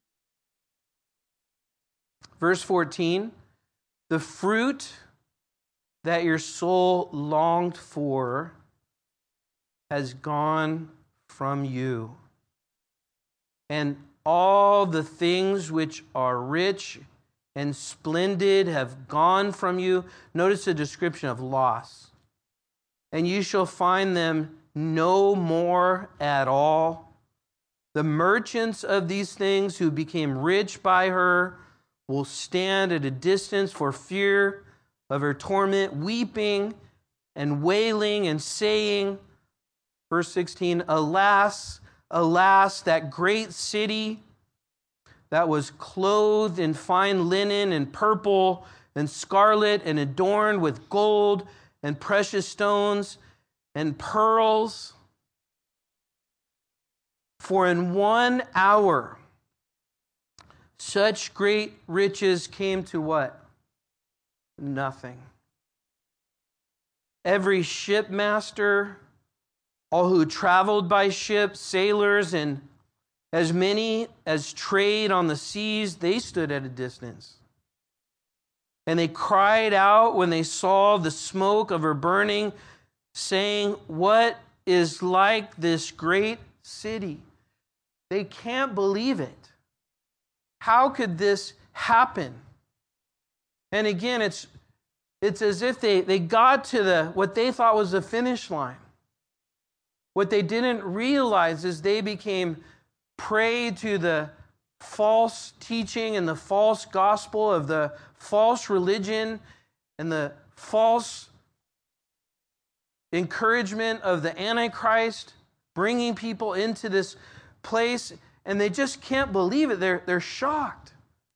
Verse fourteen, the fruit that your soul longed for has gone from you, and all the things which are rich and splendid have gone from you. Notice the description of loss. And you shall find them no more at all. The merchants of these things who became rich by her will stand at a distance for fear of her torment, weeping and wailing and saying, verse sixteen, alas, alas, that great city that was clothed in fine linen and purple and scarlet and adorned with gold and precious stones and pearls. For in one hour such great riches came to what? Nothing. Every shipmaster, all who traveled by ship, sailors, and as many as trade on the seas, they stood at a distance. And they cried out when they saw the smoke of her burning, saying, what is like this great city? They can't believe it. How could this happen? And again, it's it's as if they, they got to the what they thought was the finish line. What they didn't realize is they became prey to the false teaching and the false gospel of the false religion and the false encouragement of the Antichrist, bringing people into this place, and they just can't believe it. They're, they're shocked.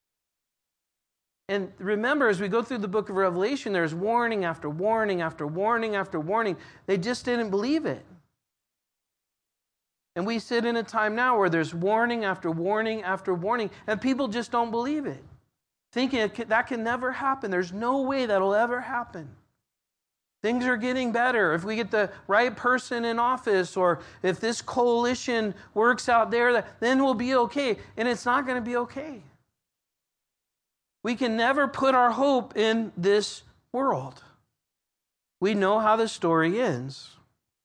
And remember, as we go through the book of Revelation, there's warning after warning after warning after warning. They just didn't believe it. And we sit in a time now where there's warning after warning after warning, and people just don't believe it, thinking it can, that can never happen. There's no way that'll ever happen. Things are getting better. If we get the right person in office, or if this coalition works out there, then we'll be okay. And it's not going to be okay. We can never put our hope in this world. We know how the story ends.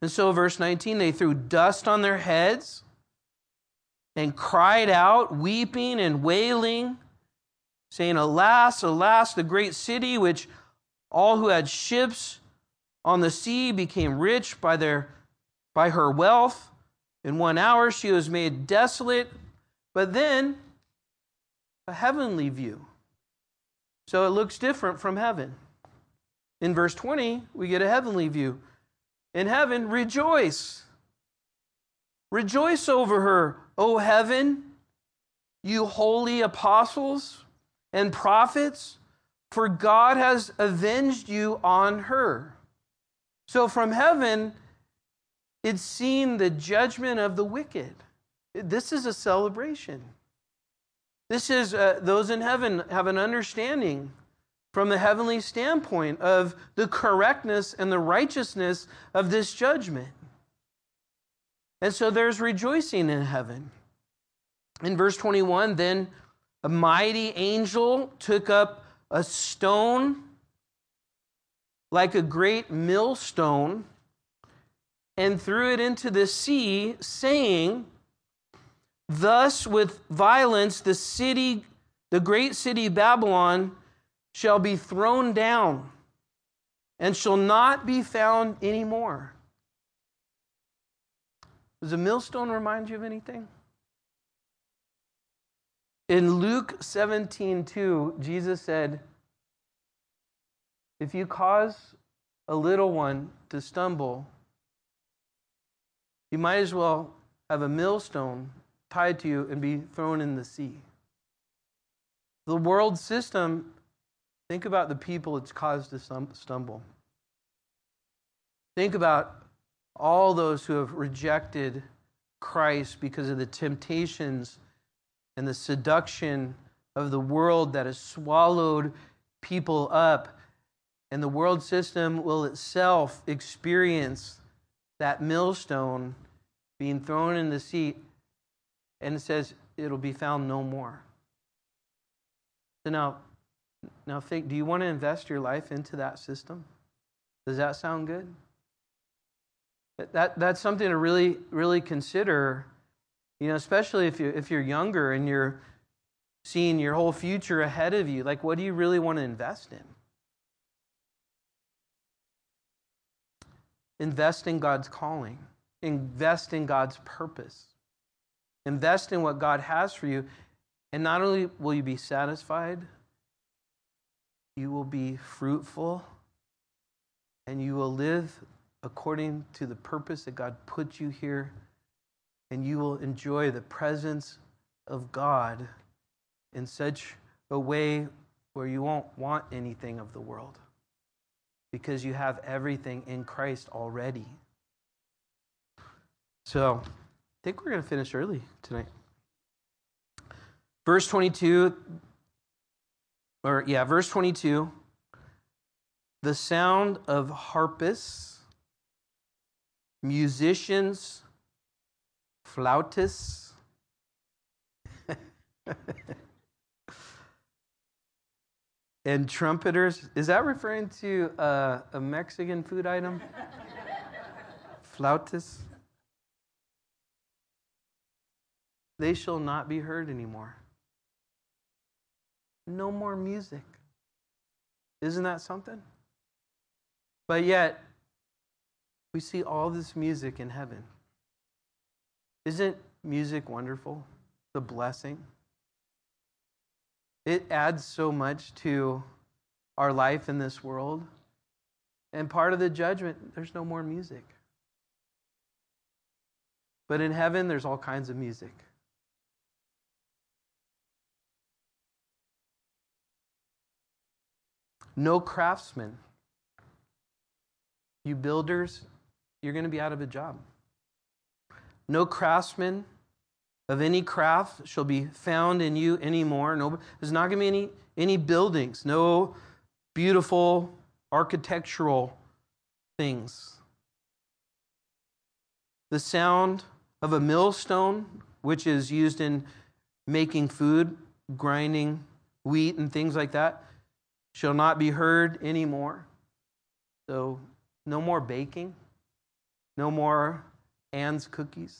And so, verse nineteen, they threw dust on their heads and cried out, weeping and wailing, saying, Alas, alas, the great city, which all who had ships on the sea became rich by their by her wealth. In one hour she was made desolate. But then, a heavenly view. So it looks different from heaven. In verse twenty, we get a heavenly view. In heaven, rejoice. Rejoice over her, O heaven, you holy apostles and prophets, for God has avenged you on her. So from heaven, it's seen the judgment of the wicked. This is a celebration. This is, uh, those in heaven have an understanding from the heavenly standpoint of the correctness and the righteousness of this judgment. And so there's rejoicing in heaven. In verse twenty-one, then a mighty angel took up a stone like a great millstone and threw it into the sea, saying, Thus with violence the city, the great city Babylon, shall be thrown down and shall not be found anymore. Does a millstone remind you of anything? In Luke seventeen two, Jesus said, if you cause a little one to stumble, you might as well have a millstone tied to you and be thrown in the sea. The world system, think about the people it's caused to stumble. Think about all those who have rejected Christ because of the temptations and the seduction of the world that has swallowed people up. And the world system will itself experience that millstone being thrown in the sea, and it says it'll be found no more. So now, now think, do you want to invest your life into that system? Does that sound good? That, that's something to really, really consider, you know, especially if, you, if you're younger and you're seeing your whole future ahead of you. Like, what do you really want to invest in? Invest in God's calling. Invest in God's purpose. Invest in what God has for you. And not only will you be satisfied, you will be fruitful, and you will live according to the purpose that God put you here, and you will enjoy the presence of God in such a way where you won't want anything of the world, because you have everything in Christ already. So, I think we're going to finish early tonight. Verse twenty-two, or yeah, verse twenty-two, the sound of harpists, musicians, flautists, and trumpeters. Is that referring to uh, a Mexican food item? Flautists. They shall not be heard anymore. No more music. Isn't that something? But yet, we see all this music in heaven. Isn't music wonderful? The blessing. It adds so much to our life in this world. And part of the judgment, there's no more music. But in heaven, there's all kinds of music. No craftsmen. You builders, you're going to be out of a job. No craftsman of any craft shall be found in you anymore. No, there's not going to be any, any buildings, no beautiful architectural things. The sound of a millstone, which is used in making food, grinding wheat and things like that, shall not be heard anymore. So no more baking. No more Ann's cookies.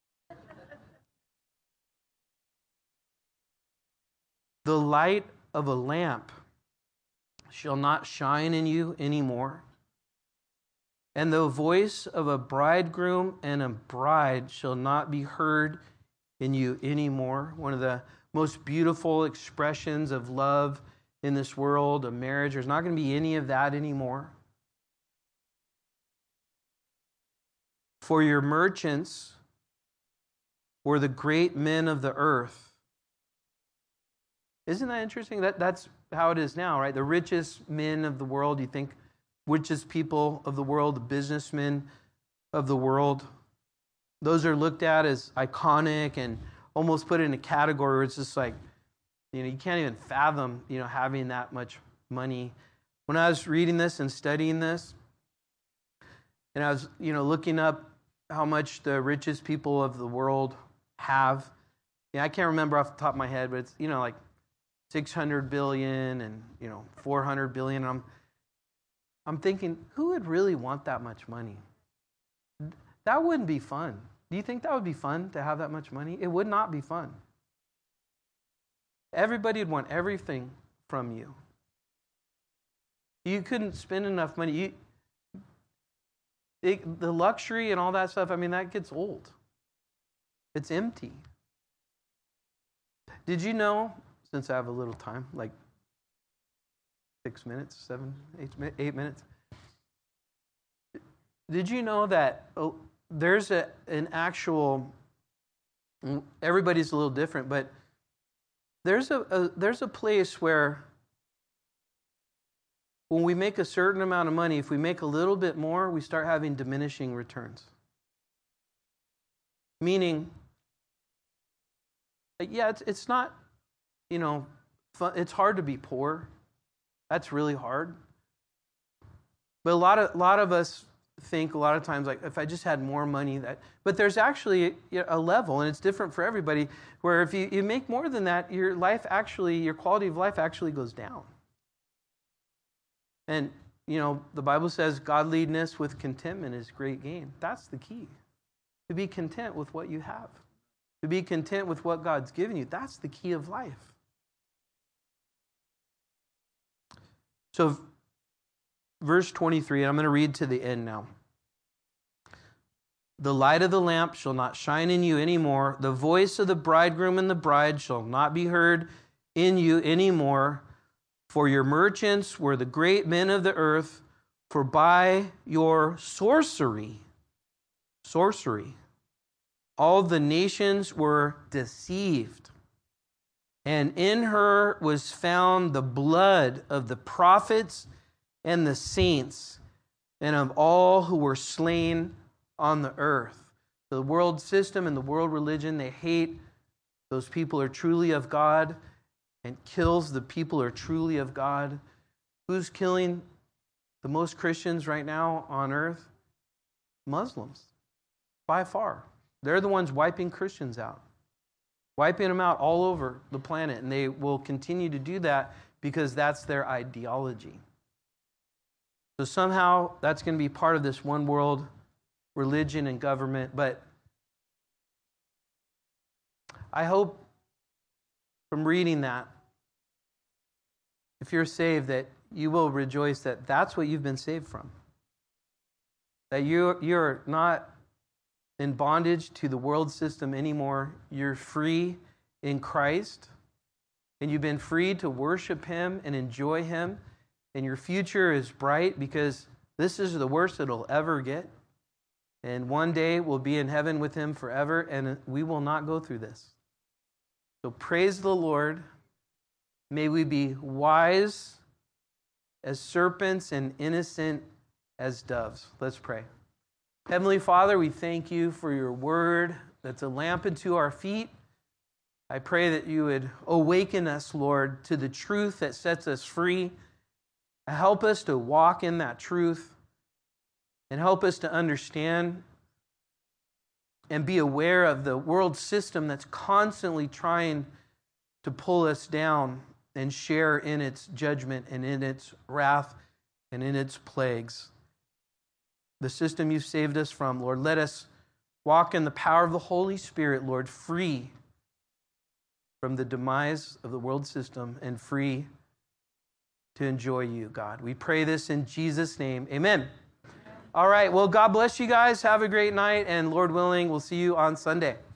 The light of a lamp shall not shine in you anymore, and the voice of a bridegroom and a bride shall not be heard in you anymore. One of the most beautiful expressions of love in this world, of marriage. There's not going to be any of that anymore. For your merchants were the great men of the earth. Isn't that interesting? That, that's how it is now, right? The richest men of the world, you think, richest people of the world, the businessmen of the world, those are looked at as iconic and almost put in a category where it's just like, you know, you can't even fathom, you know, having that much money. When I was reading this and studying this, and I was, you know, looking up how much the richest people of the world have, yeah, I can't remember off the top of my head, but it's, you know, like six hundred billion and, you know, four hundred billion. I'm, I'm thinking, who would really want that much money? That wouldn't be fun. Do you think that would be fun to have that much money? It would not be fun. Everybody would want everything from you. You couldn't spend enough money. You, it, the luxury and all that stuff, I mean, that gets old. It's empty. Did you know, since I have a little time, like six minutes, seven, eight, eight minutes, did you know that oh, there's a, an actual, everybody's a little different, but there's a, a there's a place where when we make a certain amount of money, if we make a little bit more, we start having diminishing returns. Meaning, yeah, it's it's not, you know, fun, it's hard to be poor. That's really hard. But a lot of a lot of us think a lot of times, like, if I just had more money, that. But there's actually a level, and it's different for everybody, where if you, you make more than that, your life actually, your quality of life actually goes down. And, you know, the Bible says godliness with contentment is great gain. That's the key. To be content with what you have. To be content with what God's given you. That's the key of life. So, verse twenty-three, I'm going to read to the end now. The light of the lamp shall not shine in you anymore. The voice of the bridegroom and the bride shall not be heard in you anymore. For your merchants were the great men of the earth. For by your sorcery, sorcery, all the nations were deceived. And in her was found the blood of the prophets and the saints, and of all who were slain on the earth. The world system and the world religion, they hate those people who are truly of God and kills the people who are truly of God. Who's killing the most Christians right now on earth? Muslims, by far. They're the ones wiping Christians out, wiping them out all over the planet, and they will continue to do that because that's their ideology. So somehow that's going to be part of this one world religion and government. But I hope from reading that, if you're saved, that you will rejoice that that's what you've been saved from. That you, you're not in bondage to the world system anymore. You're free in Christ, and you've been free to worship Him and enjoy Him. And your future is bright because this is the worst it'll ever get. And one day we'll be in heaven with Him forever, and we will not go through this. So praise the Lord. May we be wise as serpents and innocent as doves. Let's pray. Heavenly Father, we thank You for Your word that's a lamp unto our feet. I pray that You would awaken us, Lord, to the truth that sets us free. Help us to walk in that truth, and help us to understand and be aware of the world system that's constantly trying to pull us down and share in its judgment and in its wrath and in its plagues. the system you've saved us from. Lord, let us walk in the power of the Holy Spirit, Lord, free from the demise of the world system and free to enjoy you, God. We pray this in Jesus' name. Amen. All right. Well, God bless you guys. Have a great night. And Lord willing, we'll see you on Sunday.